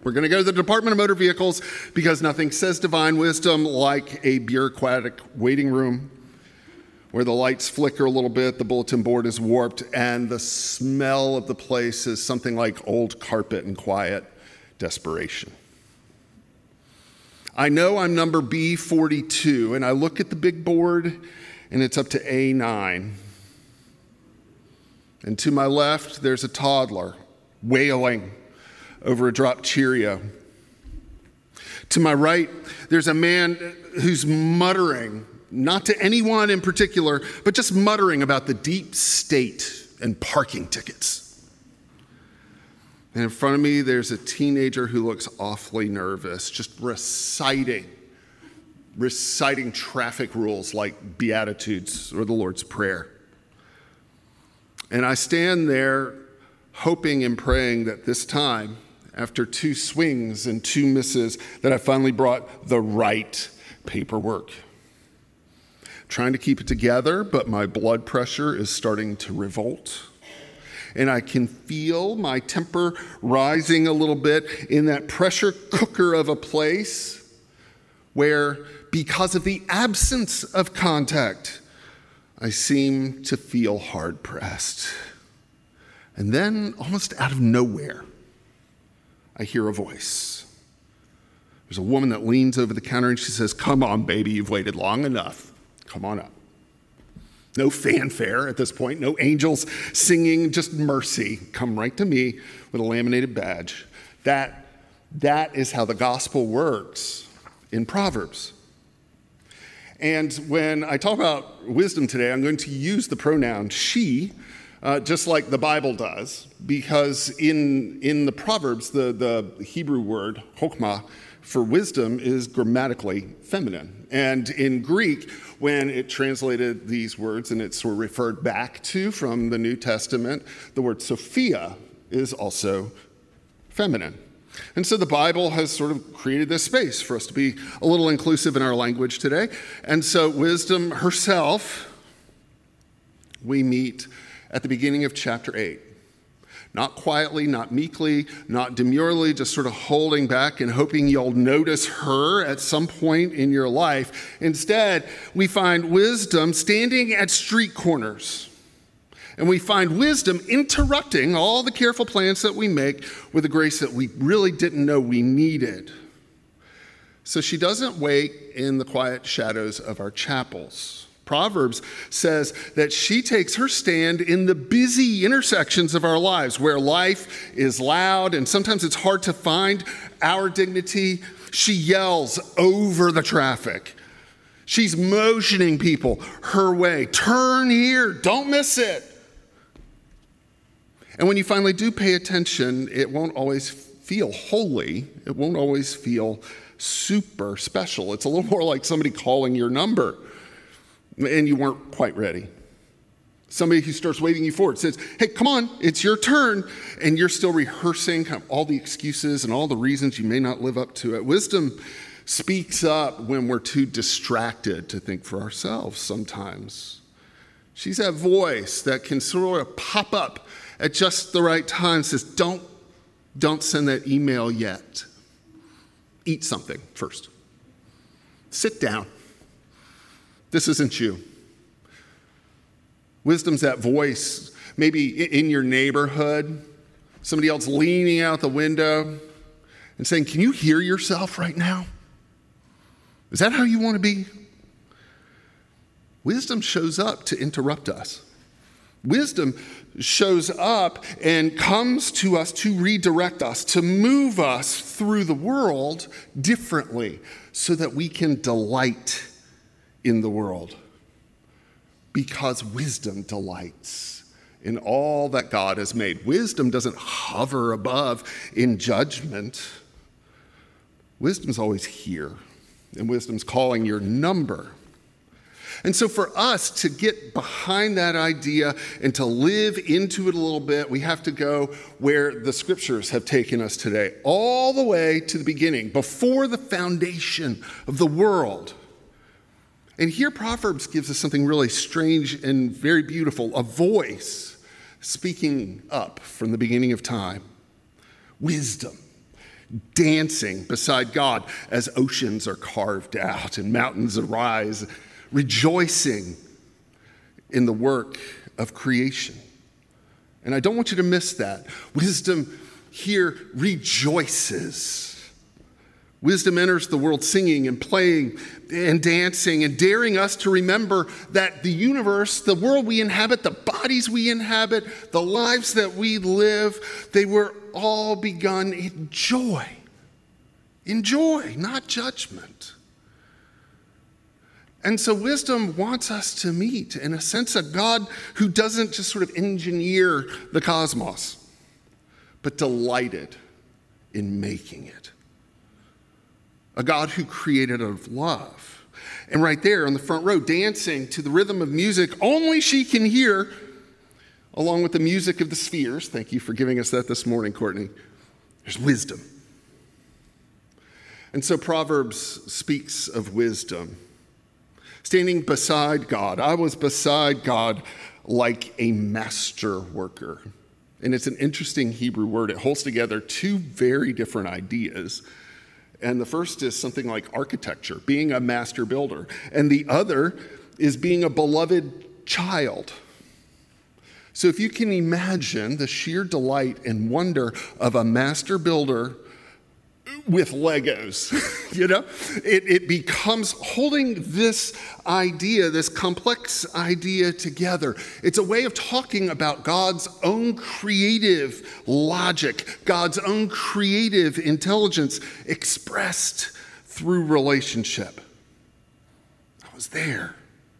We're going to go to the Department of Motor Vehicles because nothing says divine wisdom like a bureaucratic waiting room where the lights flicker a little bit, the bulletin board is warped, and the smell of the place is something like old carpet and quiet desperation. I know I'm number B42, and I look at the big board, and it's up to A9. And to my left, there's a toddler wailing over a dropped Cheerio. To my right, there's a man who's muttering, not to anyone in particular, but just muttering about the deep state and parking tickets. And in front of me, there's a teenager who looks awfully nervous, just reciting traffic rules like Beatitudes or the Lord's Prayer. And I stand there hoping and praying that this time, after 2 swings and 2 misses, that I finally brought the right paperwork. Trying to keep it together, but my blood pressure is starting to revolt. And I can feel my temper rising a little bit in that pressure cooker of a place where, because of the absence of contact, I seem to feel hard-pressed. And then, almost out of nowhere, I hear a voice. There's a woman that leans over the counter and she says, "Come on, baby, you've waited long enough. Come on up." No fanfare at this point, no angels singing, just mercy. Come right to me with a laminated badge. That is how the gospel works in Proverbs. And when I talk about wisdom today, I'm going to use the pronoun she, just like the Bible does, because in the Proverbs, the Hebrew word, chokmah, for wisdom is grammatically feminine. And in Greek, when it translated these words and it's sort of referred back to from the New Testament, the word Sophia is also feminine. And so the Bible has sort of created this space for us to be a little inclusive in our language today. And so wisdom herself, we meet at the beginning of chapter 8. Not quietly, not meekly, not demurely, just sort of holding back and hoping you'll notice her at some point in your life. Instead, we find wisdom standing at street corners. And we find wisdom interrupting all the careful plans that we make with a grace that we really didn't know we needed. So she doesn't wait in the quiet shadows of our chapels. Proverbs says that she takes her stand in the busy intersections of our lives where life is loud and sometimes it's hard to find our dignity. She yells over the traffic. She's motioning people her way. Turn here, don't miss it. And when you finally do pay attention, it won't always feel holy. It won't always feel super special. It's a little more like somebody calling your number and you weren't quite ready. Somebody who starts waving you forward says, "Hey, come on, it's your turn." And you're still rehearsing kind of all the excuses and all the reasons you may not live up to it. Wisdom speaks up when we're too distracted to think for ourselves sometimes. She's that voice that can sort of pop up at just the right time, says, don't send that email yet. Eat something first. Sit down. This isn't you. Wisdom's that voice, maybe in your neighborhood, somebody else leaning out the window and saying, "Can you hear yourself right now? Is that how you want to be?" Wisdom shows up to interrupt us. Wisdom shows up and comes to us to redirect us, to move us through the world differently so that we can delight in the world. Because wisdom delights in all that God has made. Wisdom doesn't hover above in judgment. Wisdom's always here, and wisdom's calling your number. And so for us to get behind that idea and to live into it a little bit, we have to go where the scriptures have taken us today, all the way to the beginning, before the foundation of the world. And here Proverbs gives us something really strange and very beautiful, a voice speaking up from the beginning of time. Wisdom. dancing beside God as oceans are carved out and mountains arise, rejoicing in the work of creation. And I don't want you to miss that. Wisdom here rejoices. Wisdom enters the world singing and playing and dancing and daring us to remember that the universe, the world we inhabit, the bodies we inhabit, the lives that we live, they were all begun in joy. In joy, not judgment. And so wisdom wants us to meet, in a sense, a God who doesn't just sort of engineer the cosmos, but delighted in making it. A God who created out of love. And right there on the front row, dancing to the rhythm of music only she can hear, along with the music of the spheres. Thank you for giving us that this morning, Courtney. There's wisdom. And so Proverbs speaks of wisdom. Standing beside God. I was beside God like a master worker. And it's an interesting Hebrew word. It holds together two very different ideas. And the first is something like architecture, being a master builder. And the other is being a beloved child. So if you can imagine the sheer delight and wonder of a master builder with Legos, it becomes holding this idea, this complex idea together. It's a way of talking about God's own creative logic, God's own creative intelligence expressed through relationship. I was there.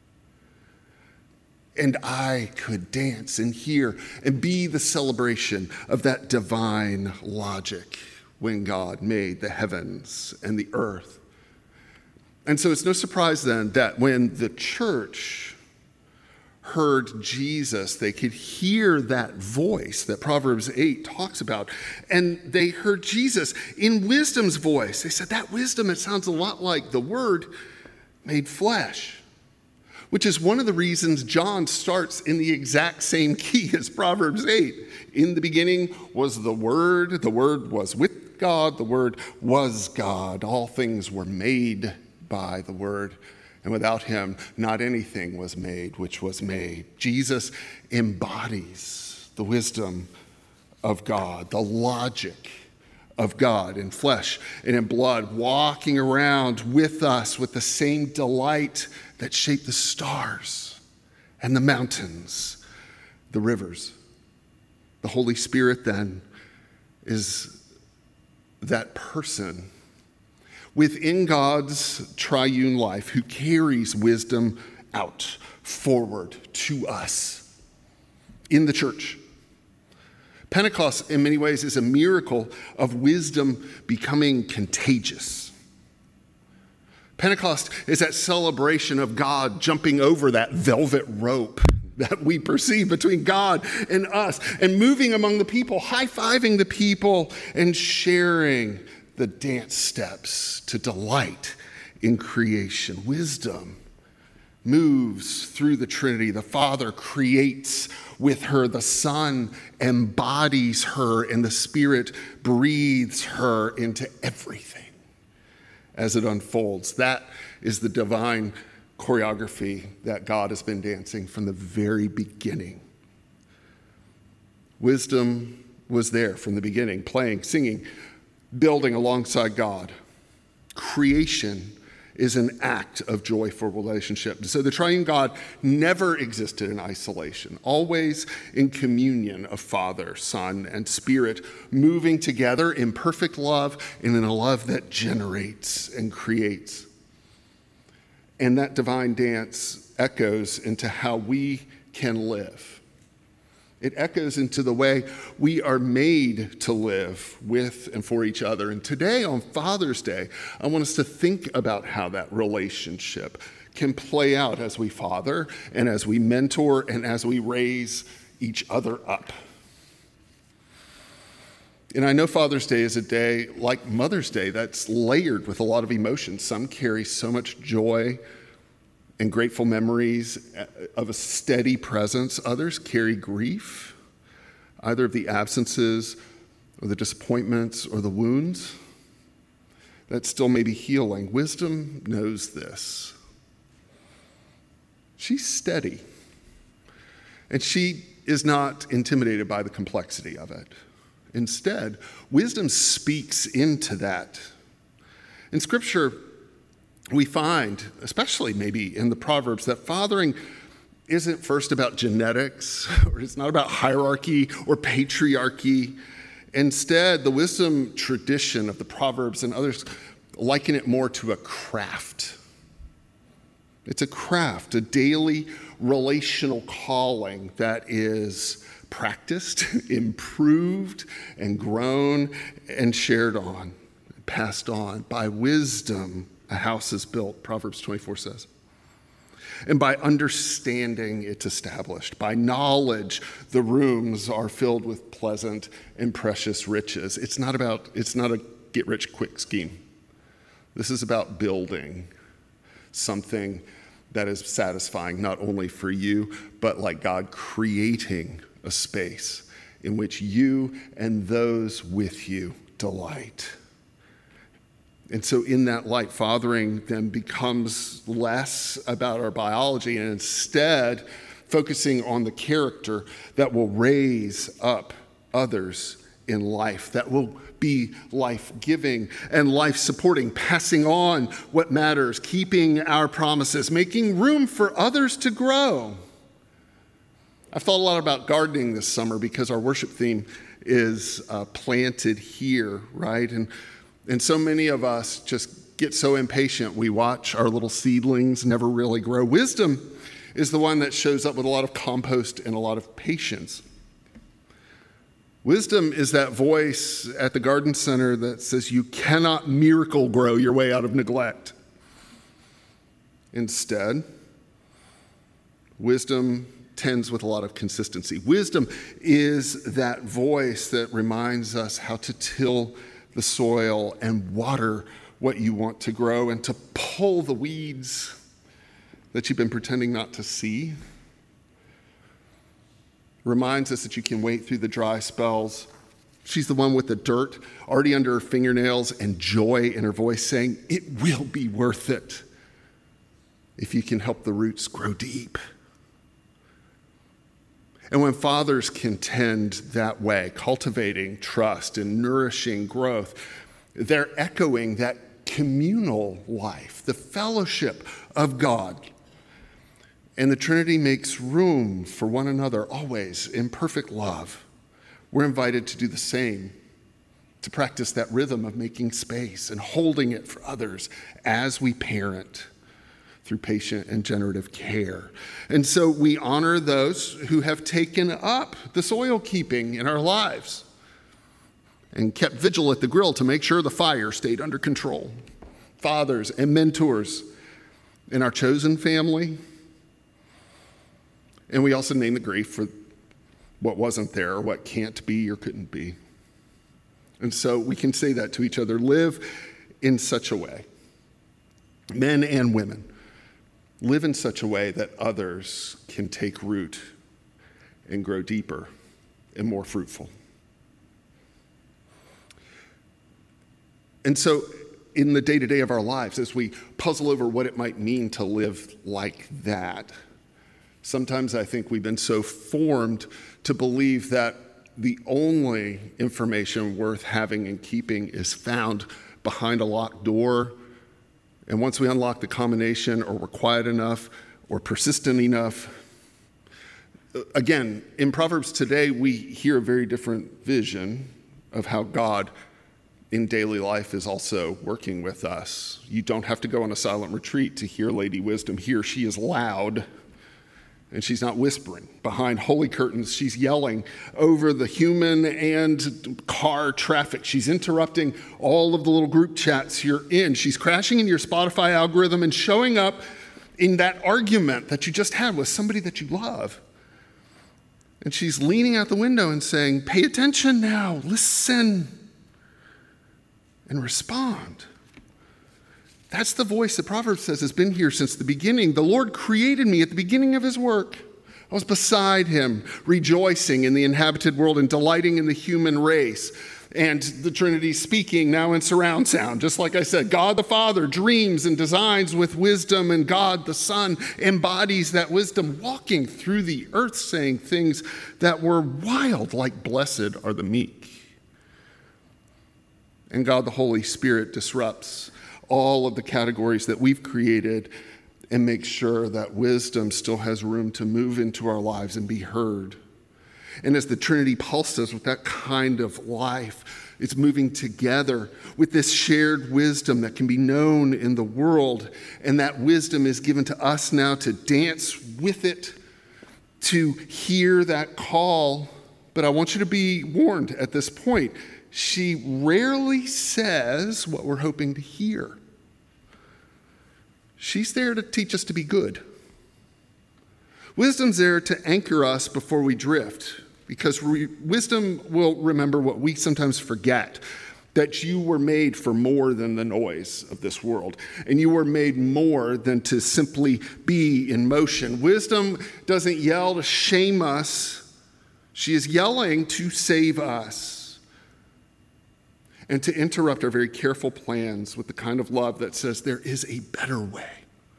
And I could dance and hear and be the celebration of that divine logic when God made the heavens and the earth. And so it's no surprise then that when the church heard Jesus, they could hear that voice that Proverbs 8 talks about. And they heard Jesus in wisdom's voice. They said, that wisdom, it sounds a lot like the Word made flesh. Which is one of the reasons John starts in the exact same key as Proverbs 8. In the beginning was the Word was with God, the Word was God. All things were made by the Word, and without him, not anything was made which was made. Jesus embodies the wisdom of God, the logic of God in flesh and in blood, walking around with us with the same delight that shaped the stars and the mountains, the rivers. The Holy Spirit then is that person within God's triune life who carries wisdom out, forward to us in the church. Pentecost, in many ways, is a miracle of wisdom becoming contagious. Pentecost is that celebration of God jumping over that velvet rope that we perceive between God and us and moving among the people, high-fiving the people and sharing the dance steps to delight in creation. Wisdom moves through the Trinity. The Father creates with her. The Son embodies her, and the Spirit breathes her into everything as it unfolds. That is the divine choreography that God has been dancing from the very beginning. Wisdom was there from the beginning, playing, singing, building alongside God. Creation is an act of joyful relationship. So the triune God never existed in isolation, always in communion of Father, Son, and Spirit, moving together in perfect love and in a love that generates and creates. And that divine dance echoes into how we can live. It echoes into the way we are made to live with and for each other. And today on Father's Day, I want us to think about how that relationship can play out as we father and as we mentor and as we raise each other up. And I know Father's Day is a day like Mother's Day that's layered with a lot of emotions. Some carry so much joy and grateful memories of a steady presence. Others carry grief, either of the absences or the disappointments or the wounds. that still may be healing. Wisdom knows this. She's steady, and she is not intimidated by the complexity of it. Instead, wisdom speaks into that. In Scripture, we find, especially maybe in the Proverbs, that fathering isn't first about genetics, or it's not about hierarchy or patriarchy. Instead, the wisdom tradition of the Proverbs and others liken it more to a craft. It's a craft, a daily relational calling that is practiced, improved, and grown and shared on, passed on. By wisdom, a house is built, Proverbs 24 says. And by understanding, it's established. By knowledge, the rooms are filled with pleasant and precious riches. It's not a get-rich-quick scheme. This is about building something that is satisfying not only for you, but like God creating a space in which you and those with you delight. And so in that light, fathering then becomes less about our biology and instead focusing on the character that will raise up others in life, that will be life-giving and life-supporting, passing on what matters, keeping our promises, making room for others to grow. I've thought a lot about gardening this summer because our worship theme is planted here, right? And so many of us just get so impatient. We watch our little seedlings never really grow. Wisdom is the one that shows up with a lot of compost and a lot of patience. Wisdom is that voice at the garden center that says you cannot miracle grow your way out of neglect. Instead, wisdom tends with a lot of consistency. Wisdom is that voice that reminds us how to till the soil and water what you want to grow and to pull the weeds that you've been pretending not to see. Reminds us that you can wait through the dry spells. She's the one with the dirt already under her fingernails and joy in her voice saying, it will be worth it if you can help the roots grow deep. And when fathers contend that way, cultivating trust and nourishing growth, they're echoing that communal life, the fellowship of God. And the Trinity makes room for one another always in perfect love. We're invited to do the same, to practice that rhythm of making space and holding it for others as we parent through patient and generative care. And so we honor those who have taken up the soil keeping in our lives and kept vigil at the grill to make sure the fire stayed under control. Fathers and mentors in our chosen family. And we also name the grief for what wasn't there or what can't be or couldn't be. And so we can say that to each other. Live in such a way, men and women, live in such a way that others can take root and grow deeper and more fruitful. And so in the day-to-day of our lives, as we puzzle over what it might mean to live like that, sometimes I think we've been so formed to believe that the only information worth having and keeping is found behind a locked door. And once we unlock the combination, or we're quiet enough or persistent enough, again, in Proverbs today, we hear a very different vision of how God in daily life is also working with us. You don't have to go on a silent retreat to hear Lady Wisdom. Here she is loud. And she's not whispering behind holy curtains. She's yelling over the human and car traffic. She's interrupting all of the little group chats you're in. She's crashing into your Spotify algorithm and showing up in that argument that you just had with somebody that you love. And she's leaning out the window and saying, pay attention now, listen, and respond. That's the voice that Proverbs says has been here since the beginning. The Lord created me at the beginning of his work. I was beside him, rejoicing in the inhabited world and delighting in the human race. And the Trinity speaking now in surround sound. Just like I said, God the Father dreams and designs with wisdom, and God the Son embodies that wisdom, walking through the earth saying things that were wild, like blessed are the meek. And God the Holy Spirit disrupts all of the categories that we've created and makes sure that wisdom still has room to move into our lives and be heard. And as the Trinity pulses with that kind of life, it's moving together with this shared wisdom that can be known in the world. And that wisdom is given to us now to dance with it, to hear that call. But I want you to be warned at this point. She rarely says what we're hoping to hear. She's there to teach us to be good. Wisdom's there to anchor us before we drift, because wisdom will remember what we sometimes forget, that you were made for more than the noise of this world, and you were made more than to simply be in motion. Wisdom doesn't yell to shame us. She is yelling to save us and to interrupt our very careful plans with the kind of love that says there is a better way.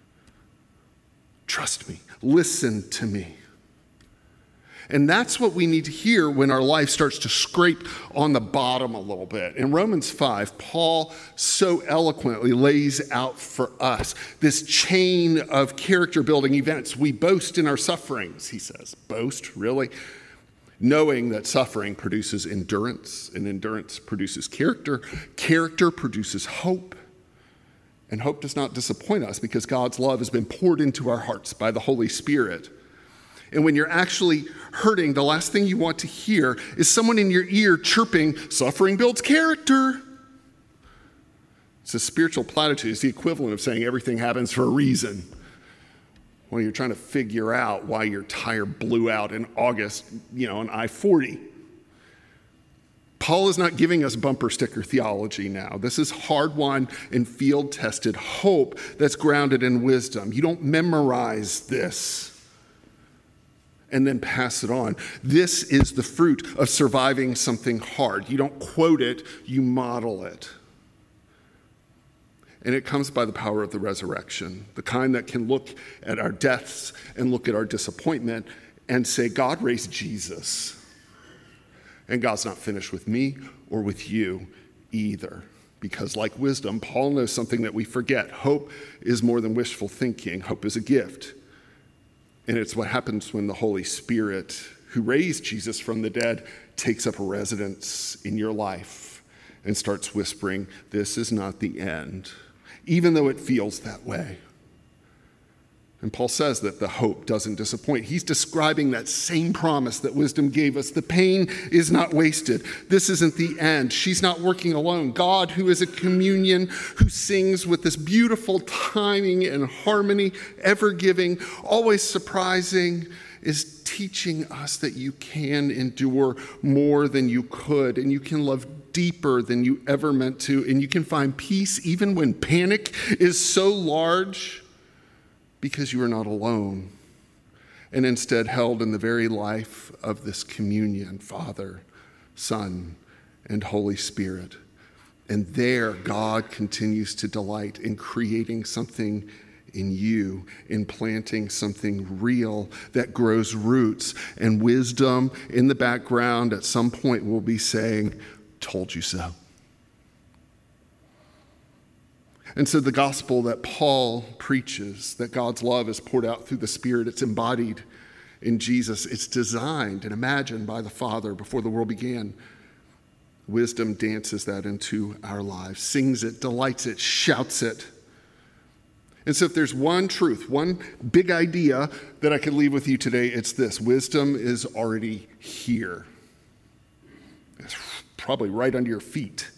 Trust me. Listen to me. And that's what we need to hear when our life starts to scrape on the bottom a little bit. In Romans 5, Paul so eloquently lays out for us this chain of character building events. We boast in our sufferings, he says. Boast, really? Knowing that suffering produces endurance, and endurance produces character. Character produces hope. And hope does not disappoint us because God's love has been poured into our hearts by the Holy Spirit. And when you're actually hurting, the last thing you want to hear is someone in your ear chirping, suffering builds character. It's a spiritual platitude. It's the equivalent of saying everything happens for a reason. When you're trying to figure out why your tire blew out in August, on I-40. Paul is not giving us bumper sticker theology now. This is hard-won and field-tested hope that's grounded in wisdom. You don't memorize this and then pass it on. This is the fruit of surviving something hard. You don't quote it, you model it. And it comes by the power of the resurrection, the kind that can look at our deaths and look at our disappointment and say, God raised Jesus. And God's not finished with me or with you either. Because like wisdom, Paul knows something that we forget. Hope is more than wishful thinking. Hope is a gift. And it's what happens when the Holy Spirit, who raised Jesus from the dead, takes up a residence in your life and starts whispering, this is not the end, even though it feels that way. And Paul says that the hope doesn't disappoint. He's describing that same promise that wisdom gave us. The pain is not wasted. This isn't the end. She's not working alone. God, who is a communion, who sings with this beautiful timing and harmony, ever-giving, always surprising, is teaching us that you can endure more than you could, and you can love deeper than you ever meant to, and you can find peace even when panic is so large, because you are not alone, and instead held in the very life of this communion, Father, Son, and Holy Spirit. And there, God continues to delight in creating something in you, in planting something real that grows roots. And wisdom in the background at some point will be saying, told you so. And so the gospel that Paul preaches, that God's love is poured out through the Spirit, it's embodied in Jesus. It's designed and imagined by the Father before the world began. Wisdom dances that into our lives, sings it, delights it, shouts it. And so if there's one truth, one big idea that I could leave with you today, it's this: wisdom is already here. It's probably right under your feet.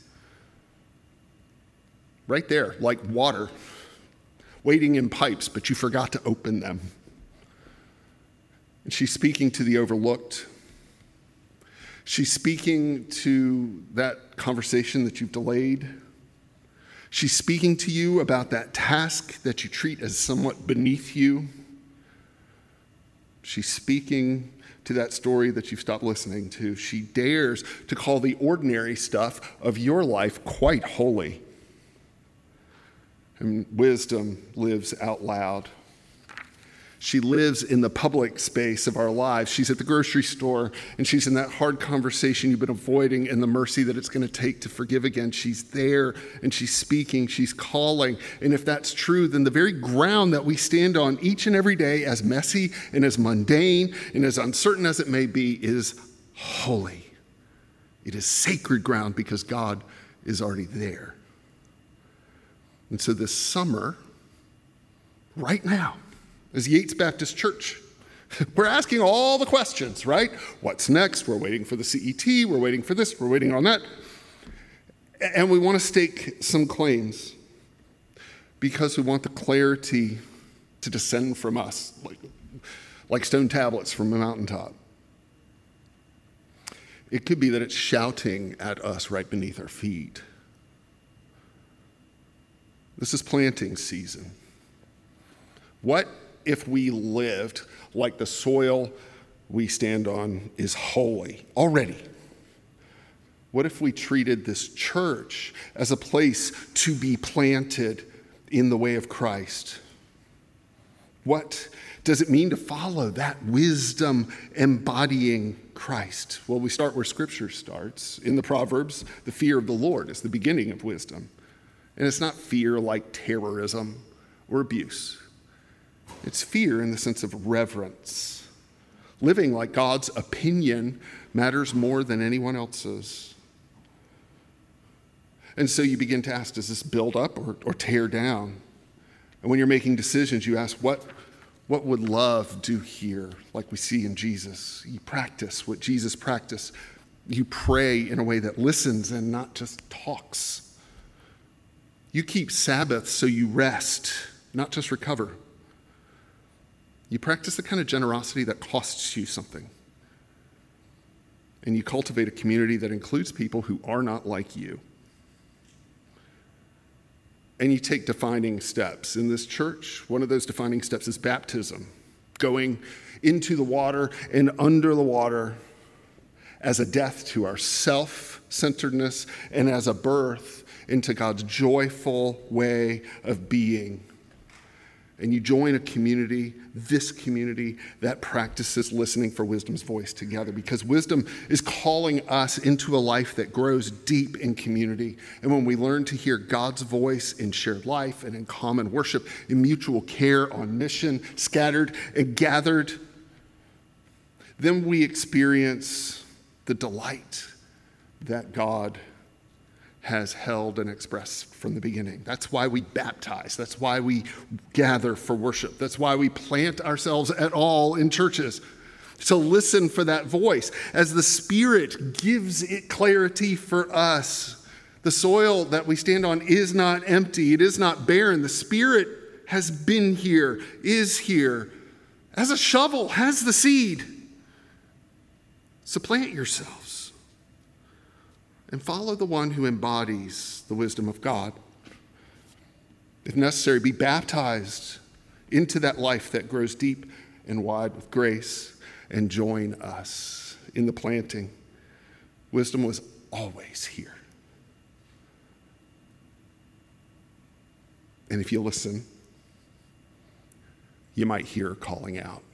Right there, like water, waiting in pipes, but you forgot to open them. And she's speaking to the overlooked. She's speaking to that conversation that you've delayed. She's speaking to you about that task that you treat as somewhat beneath you. She's speaking to that story that you've stopped listening to. She dares to call the ordinary stuff of your life quite holy. And wisdom lives out loud. She lives in the public space of our lives. She's at the grocery store, and she's in that hard conversation you've been avoiding and the mercy that it's going to take to forgive again. She's there, and she's speaking, she's calling. And if that's true, then the very ground that we stand on each and every day, as messy and as mundane and as uncertain as it may be, is holy. It is sacred ground because God is already there. And so this summer, right now, as Yates Baptist Church, we're asking all the questions, right? What's next? We're waiting for the CET. We're waiting for this. We're waiting on that. And we want to stake some claims because we want the clarity to descend from us like stone tablets from a mountaintop. It could be that it's shouting at us right beneath our feet. This is planting season. What if we lived like the soil we stand on is holy already? What if we treated this church as a place to be planted in the way of Christ? What does it mean to follow that wisdom embodying Christ? Well, we start where Scripture starts. In the Proverbs, the fear of the Lord is the beginning of wisdom. And it's not fear like terrorism or abuse. It's fear in the sense of reverence. Living like God's opinion matters more than anyone else's. And so you begin to ask, does this build up or tear down? And when you're making decisions, you ask, what would love do here, like we see in Jesus? You practice what Jesus practiced. You pray in a way that listens and not just talks. You keep Sabbath so you rest, not just recover. You practice the kind of generosity that costs you something. And you cultivate a community that includes people who are not like you. And you take defining steps. In this church, one of those defining steps is baptism, going into the water and under the water as a death to our self-centeredness and as a birth into God's joyful way of being. And you join a community, this community, that practices listening for wisdom's voice together, because wisdom is calling us into a life that grows deep in community. And when we learn to hear God's voice in shared life and in common worship, in mutual care, on mission, scattered and gathered, then we experience the delight that God has held and expressed from the beginning. That's why we baptize. That's why we gather for worship. That's why we plant ourselves at all in churches. So listen for that voice as the Spirit gives it clarity for us. The soil that we stand on is not empty. It is not barren. The Spirit has been here, is here, as a shovel, has the seed. So plant yourselves and follow the one who embodies the wisdom of God. If necessary, be baptized into that life that grows deep and wide with grace, and join us in the planting. Wisdom was always here. And if you listen, you might hear her calling out.